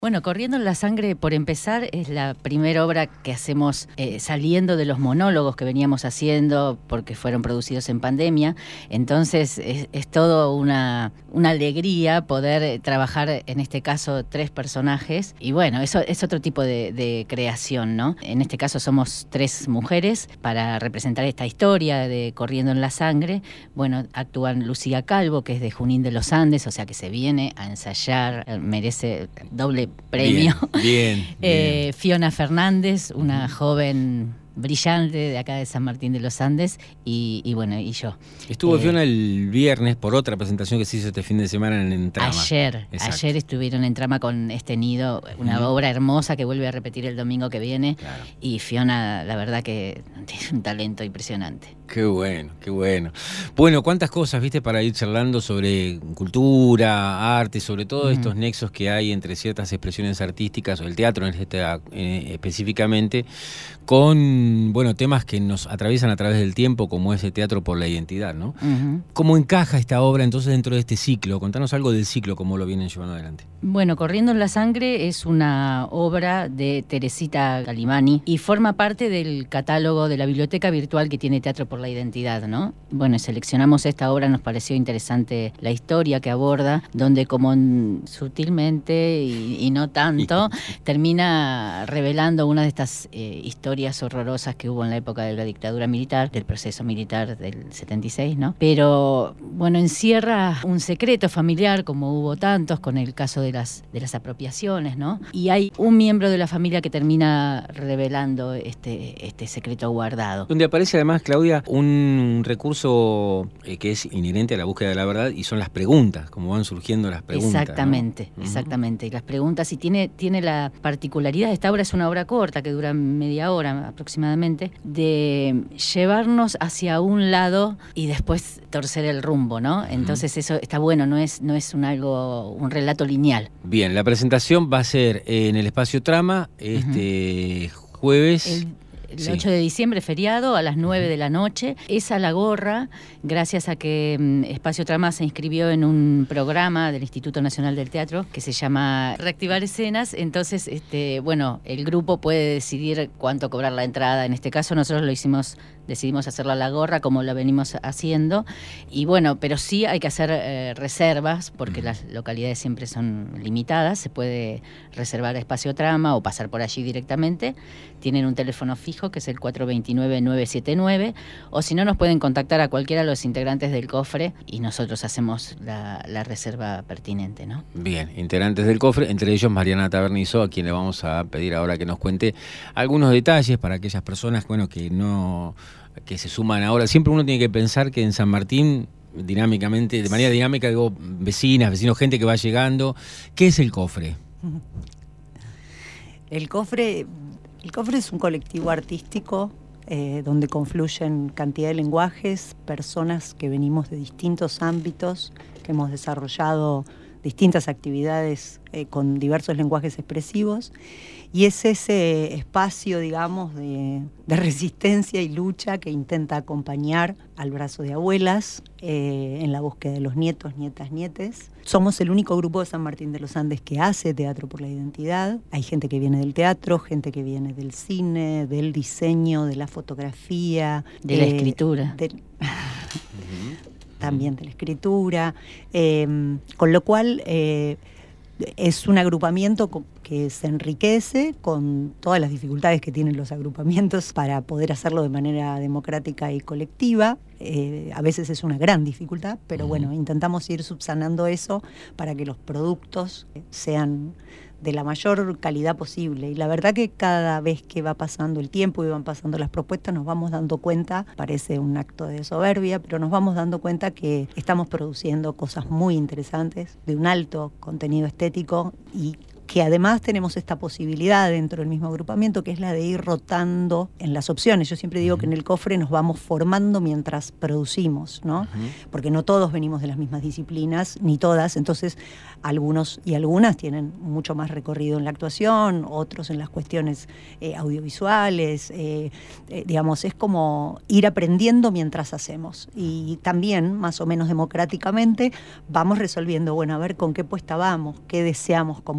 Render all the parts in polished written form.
Bueno, Corriendo en la Sangre, por empezar, es la primera obra que hacemos saliendo de los monólogos que veníamos haciendo porque fueron producidos en pandemia. Entonces es todo una alegría poder trabajar, en este caso, 3 personajes. Y bueno, eso es otro tipo de creación, ¿no? En este caso somos 3 mujeres para representar esta historia de Corriendo en la Sangre. Bueno, actúan Lucía Calvo, que es de Junín de los Andes, o sea que se viene a ensayar, merece doble premio. Bien. Fiona Fernández, una joven brillante de acá de San Martín de los Andes, y bueno, y yo. Estuvo Fiona el viernes por otra presentación que se hizo este fin de semana en Trama. Ayer estuvieron en Trama con Este Nido, una obra hermosa que vuelve a repetir el domingo que viene. Claro. Y Fiona, la verdad que tiene un talento impresionante. Qué bueno, qué bueno. Bueno, cuántas cosas, viste, para ir charlando sobre cultura, arte, sobre todo estos nexos que hay entre ciertas expresiones artísticas, o el teatro específicamente, con, bueno, temas que nos atraviesan a través del tiempo, como ese Teatro por la Identidad, ¿no? ¿Cómo encaja esta obra entonces dentro de este ciclo? Contanos algo del ciclo, cómo lo vienen llevando adelante. Bueno, Corriendo en la Sangre es una obra de Teresita Galimani y forma parte del catálogo de la biblioteca virtual que tiene Teatro por la Identidad, ¿no? Bueno, seleccionamos esta obra, nos pareció interesante la historia que aborda, donde como sutilmente y no tanto, termina revelando una de estas historias horrorosas que hubo en la época de la dictadura militar, del proceso militar del 76, ¿no? Pero, bueno, encierra un secreto familiar, como hubo tantos, con el caso de las apropiaciones, ¿no? Y hay un miembro de la familia que termina revelando este secreto guardado. Donde aparece además, Claudia, un recurso que es inherente a la búsqueda de la verdad, y son las preguntas, como van surgiendo las preguntas. Exactamente, ¿no? Exactamente. Y las preguntas, y tiene la particularidad, esta obra es una obra corta que dura media hora aproximadamente, de llevarnos hacia un lado y después torcer el rumbo, ¿no? Entonces eso está bueno, no es un relato lineal. Bien, la presentación va a ser en el Espacio Trama jueves. El 8 de diciembre, feriado, a las 9 de la noche. Es a la gorra, gracias a que Espacio Trama se inscribió en un programa del Instituto Nacional del Teatro que se llama Reactivar Escenas. Entonces, bueno, el grupo puede decidir cuánto cobrar la entrada. En este caso nosotros decidimos hacerlo a la gorra, como lo venimos haciendo. Y bueno, pero sí hay que hacer reservas, porque las localidades siempre son limitadas. Se puede reservar Espacio Trama o pasar por allí directamente. Tienen un teléfono fijo, que es el 429-979, o si no, nos pueden contactar a cualquiera de los integrantes del Cofre y nosotros hacemos la reserva pertinente, ¿no? Bien, integrantes del Cofre, entre ellos Mariana Tabernizo, a quien le vamos a pedir ahora que nos cuente algunos detalles para aquellas personas, bueno, que se suman ahora. Siempre uno tiene que pensar que en San Martín, dinámicamente, de manera dinámica, digo, vecinos, gente que va llegando. ¿Qué es el Cofre? El Cofre es un colectivo artístico donde confluyen cantidad de lenguajes, personas que venimos de distintos ámbitos, que hemos desarrollado distintas actividades con diversos lenguajes expresivos, y es ese espacio, digamos, de resistencia y lucha que intenta acompañar al brazo de abuelas en la búsqueda de los nietos, nietas, nietes. Somos el único grupo de San Martín de los Andes que hace Teatro por la Identidad. Hay gente que viene del teatro, gente que viene del cine, del diseño, de la fotografía, de la escritura. También de la escritura, con lo cual es un agrupamiento que se enriquece con todas las dificultades que tienen los agrupamientos para poder hacerlo de manera democrática y colectiva. A veces es una gran dificultad, pero bueno, intentamos ir subsanando eso para que los productos sean de la mayor calidad posible. Y la verdad que cada vez que va pasando el tiempo y van pasando las propuestas, nos vamos dando cuenta, parece un acto de soberbia, pero nos vamos dando cuenta que estamos produciendo cosas muy interesantes, de un alto contenido estético, y que además tenemos esta posibilidad dentro del mismo agrupamiento, que es la de ir rotando en las opciones. Yo siempre digo que en el Cofre nos vamos formando mientras producimos, ¿no? Porque no todos venimos de las mismas disciplinas, ni todas, entonces algunos y algunas tienen mucho más recorrido en la actuación, otros en las cuestiones audiovisuales, digamos, es como ir aprendiendo mientras hacemos. Y también, más o menos democráticamente, vamos resolviendo, bueno, a ver con qué puesta vamos, qué deseamos comunicar,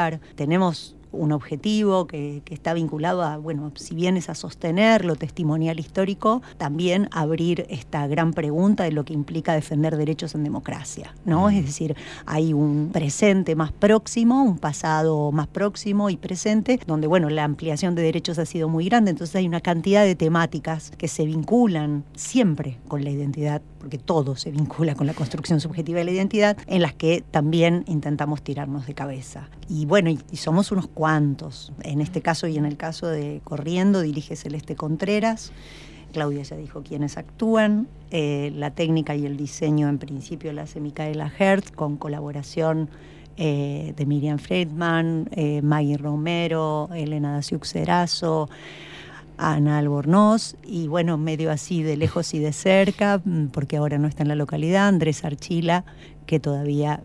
lugar. Tenemos un objetivo que está vinculado a, bueno, si bien es a sostener lo testimonial histórico, también abrir esta gran pregunta de lo que implica defender derechos en democracia, ¿no? Es decir, hay un presente más próximo, un pasado más próximo y presente, donde, bueno, la ampliación de derechos ha sido muy grande, entonces hay una cantidad de temáticas que se vinculan siempre con la identidad, porque todo se vincula con la construcción subjetiva de la identidad, en las que también intentamos tirarnos de cabeza. Y bueno, y somos unos cuantos. En este caso y en el caso de Corriendo dirige Celeste Contreras. Claudia ya dijo quiénes actúan. La técnica y el diseño en principio la hace Micaela Hertz, con colaboración de Miriam Friedman, Maggie Romero, Elena Daciuk Cerazo, Ana Albornoz, y bueno, medio así de lejos y de cerca, porque ahora no está en la localidad, Andrés Archila, que todavía,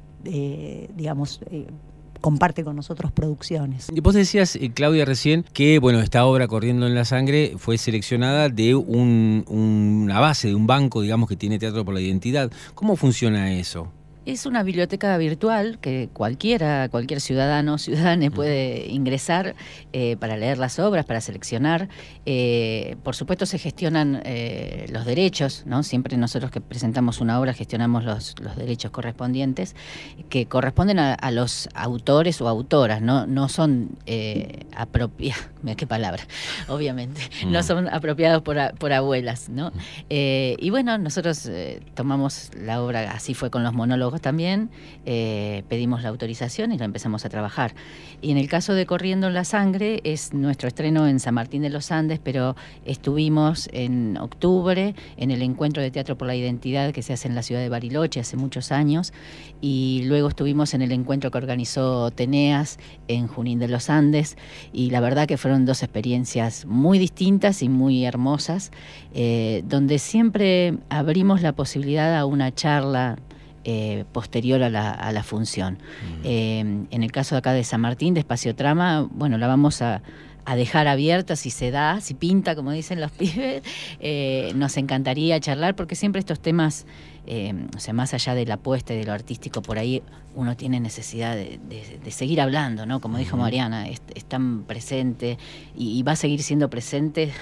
comparte con nosotros producciones. Vos decías, Claudia, recién que, bueno, esta obra Corriendo en la Sangre fue seleccionada de una base, de un banco, digamos, que tiene Teatro por la Identidad. ¿Cómo funciona eso? Es una biblioteca virtual que cualquier ciudadano o ciudadana puede ingresar para leer las obras, para seleccionar. Por supuesto se gestionan los derechos, ¿no? Siempre nosotros que presentamos una obra gestionamos los derechos correspondientes, que corresponden a los autores o autoras, no son apropiados, qué palabra, obviamente, no son apropiados por abuelas, ¿no? Y bueno, nosotros tomamos la obra, así fue con los monólogos también, pedimos la autorización y la empezamos a trabajar. Y en el caso de Corriendo en la Sangre, es nuestro estreno en San Martín de los Andes, pero estuvimos en octubre en el Encuentro de Teatro por la Identidad que se hace en la ciudad de Bariloche hace muchos años, y luego estuvimos en el encuentro que organizó Teneas en Junín de los Andes, y la verdad que fueron dos experiencias muy distintas y muy hermosas, donde siempre abrimos la posibilidad a una charla posterior a la función. En el caso de acá de San Martín, de Espacio Trama, bueno, la vamos a dejar abierta si se da, si pinta, como dicen los pibes. Nos encantaría charlar, porque siempre estos temas, o sea, más allá de la apuesta y de lo artístico, por ahí uno tiene necesidad de seguir hablando, ¿no? Como dijo Mariana, es tan presente y va a seguir siendo presente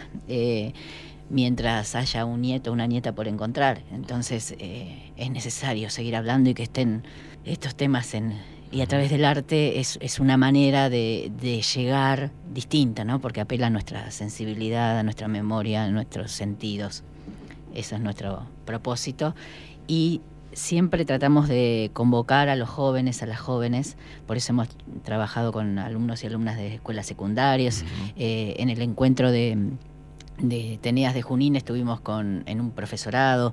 mientras haya un nieto o una nieta por encontrar. Entonces es necesario seguir hablando y que estén estos temas y a través del arte es una manera de llegar distinta, ¿no? Porque apela a nuestra sensibilidad, a nuestra memoria, a nuestros sentidos. Eso es nuestro propósito. Y siempre tratamos de convocar a los jóvenes, a las jóvenes, por eso hemos trabajado con alumnos y alumnas de escuelas secundarias. En el encuentro de Teneas de Junín estuvimos en un profesorado.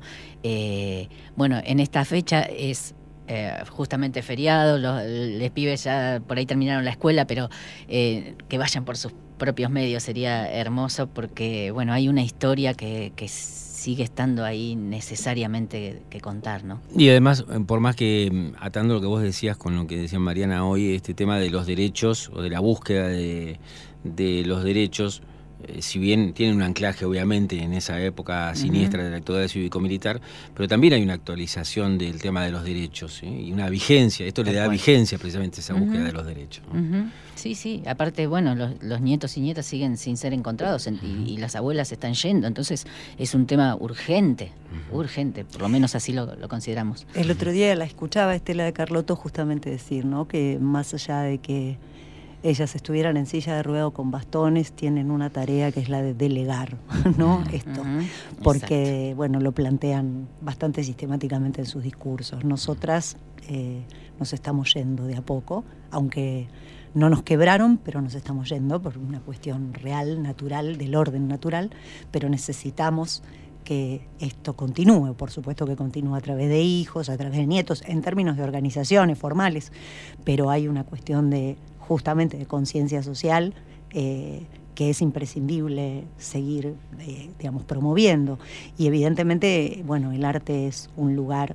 Bueno, en esta fecha es justamente feriado, los pibes ya por ahí terminaron la escuela, pero que vayan por sus propios medios sería hermoso, porque bueno, hay una historia que sigue estando ahí necesariamente que contar, ¿no? Y además, por más que atando lo que vos decías con lo que decía Mariana hoy, este tema de los derechos o de la búsqueda de los derechos, si bien tiene un anclaje obviamente en esa época siniestra de la actualidad cívico-militar, pero también hay una actualización del tema de los derechos, ¿sí? Y una vigencia, esto le da vigencia precisamente a esa búsqueda de los derechos, ¿no? Sí, aparte, bueno, los nietos y nietas siguen sin ser encontrados y las abuelas están yendo, entonces es un tema urgente, por lo menos así lo consideramos. El otro día la escuchaba Estela de Carlotto justamente decir, ¿no?, que más allá de que ellas estuvieran en silla de ruedas o con bastones, tienen una tarea que es la de delegar, ¿no? Esto, porque, bueno, lo plantean bastante sistemáticamente en sus discursos. Nosotras nos estamos yendo de a poco, aunque no nos quebraron, pero nos estamos yendo por una cuestión real, natural, del orden natural, pero necesitamos que esto continúe, por supuesto que continúe a través de hijos, a través de nietos, en términos de organizaciones formales, pero hay una cuestión justamente de conciencia social que es imprescindible seguir, promoviendo. Y evidentemente, bueno, el arte es un lugar,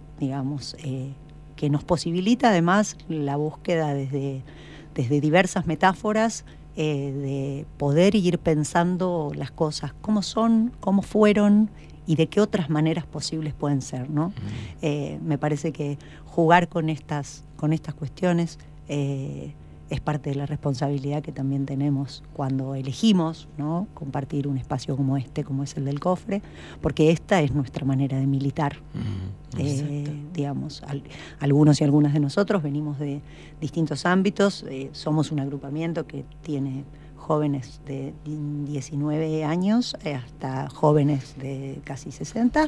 que nos posibilita además la búsqueda desde diversas metáforas, de poder ir pensando las cosas, cómo son, cómo fueron y de qué otras maneras posibles pueden ser, ¿no? Me parece que jugar con estas cuestiones es parte de la responsabilidad que también tenemos cuando elegimos, ¿no?, compartir un espacio como este, como es el del Cofre, porque esta es nuestra manera de militar. Digamos, algunos y algunas de nosotros venimos de distintos ámbitos, somos un agrupamiento que tiene jóvenes de 19 años hasta jóvenes de casi 60.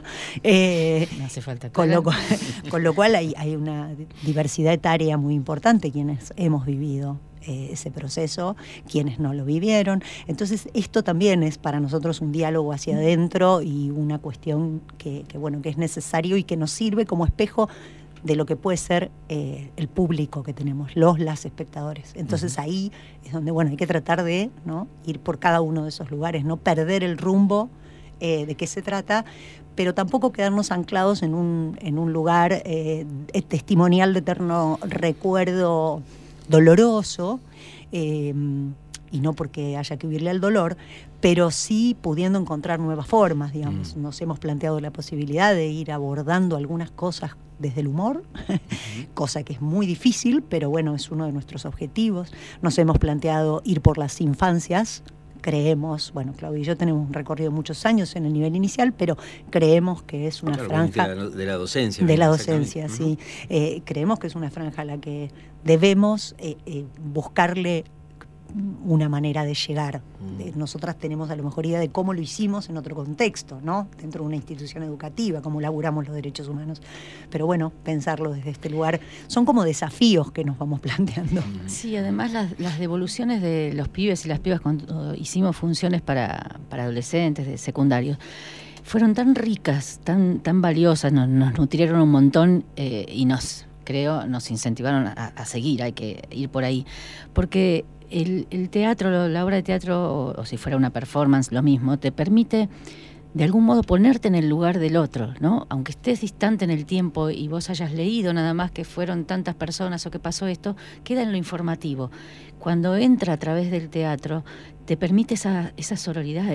No hace falta con lo cual hay una diversidad etaria muy importante quienes hemos vivido ese proceso, quienes no lo vivieron. Entonces esto también es para nosotros un diálogo hacia adentro y una cuestión que es necesario y que nos sirve como espejo de lo que puede ser el público que tenemos, las espectadores. Entonces ahí es donde hay que tratar de, ¿no?, ir por cada uno de esos lugares, no perder el rumbo de qué se trata, pero tampoco quedarnos anclados en un lugar testimonial de eterno recuerdo doloroso, y no porque haya que huirle al dolor, pero sí pudiendo encontrar nuevas formas, digamos. Nos hemos planteado la posibilidad de ir abordando algunas cosas desde el humor, cosa que es muy difícil, pero bueno, es uno de nuestros objetivos. Nos hemos planteado ir por las infancias. Creemos, Claudia y yo tenemos un recorrido de muchos años en el nivel inicial, pero creemos que es una franja de la docencia. De la docencia, sí. Creemos que es una franja a la que debemos buscarle una manera de llegar. Nosotras tenemos a lo mejor idea de cómo lo hicimos en otro contexto, ¿no?, dentro de una institución educativa, cómo laburamos los derechos humanos. Pero pensarlo desde este lugar son como desafíos que nos vamos planteando. Sí, además las devoluciones de los pibes y las pibas cuando hicimos funciones para adolescentes de secundarios fueron tan ricas, tan valiosas, nos nutrieron un montón y nos incentivaron a seguir, hay que ir por ahí, porque el teatro, la obra de teatro, o si fuera una performance, lo mismo, te permite de algún modo ponerte en el lugar del otro, ¿no? Aunque estés distante en el tiempo y vos hayas leído nada más que fueron tantas personas o que pasó esto, queda en lo informativo. Cuando entra a través del teatro, te permite esa sororidad,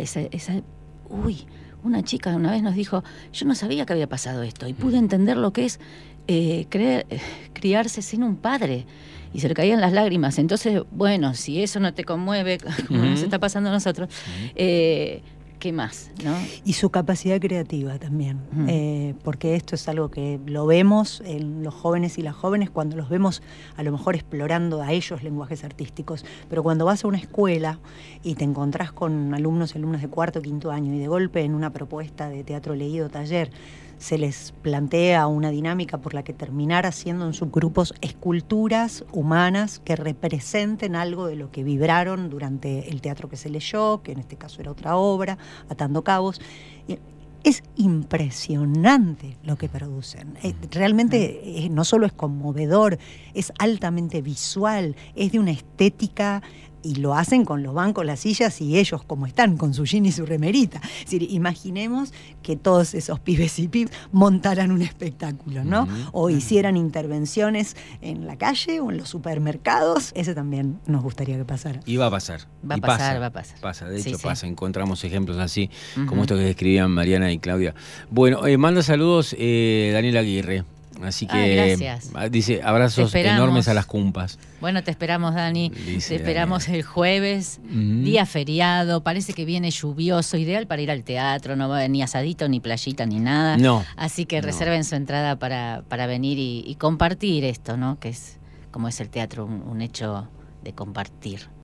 una chica una vez nos dijo, yo no sabía que había pasado esto y pude entender lo que es criarse sin un padre. Y se le caían las lágrimas. Entonces, si eso no te conmueve, como nos está pasando a nosotros, ¿qué más, no? Y su capacidad creativa también, porque esto es algo que lo vemos en los jóvenes y las jóvenes cuando los vemos a lo mejor explorando a ellos lenguajes artísticos, pero cuando vas a una escuela y te encontrás con alumnos y alumnas de cuarto o quinto año y de golpe en una propuesta de teatro leído, taller, se les plantea una dinámica por la que terminar haciendo en subgrupos esculturas humanas que representen algo de lo que vibraron durante el teatro que se leyó, que en este caso era otra obra, Atando Cabos. Es impresionante lo que producen. Realmente no solo es conmovedor, es altamente visual, es de una estética. Y lo hacen con los bancos, las sillas y ellos como están, con su jean y su remerita. Es decir, imaginemos que todos esos pibes y pibes montaran un espectáculo, ¿no? O hicieran intervenciones en la calle o en los supermercados. Ese también nos gustaría que pasara. Y va a pasar. Va a pasar. Pasa, de hecho pasa. Encontramos ejemplos así, como estos que describían Mariana y Claudia. Bueno, manda saludos Daniela Aguirre. Así que gracias. Dice abrazos enormes a las cumpas. Bueno, te esperamos, Dani. Te esperamos el jueves, día feriado. Parece que viene lluvioso, ideal para ir al teatro. No va a haber ni asadito, ni playita, ni nada. No. Así que reserven su entrada para venir y compartir esto, ¿no? Que es como es el teatro, un hecho de compartir.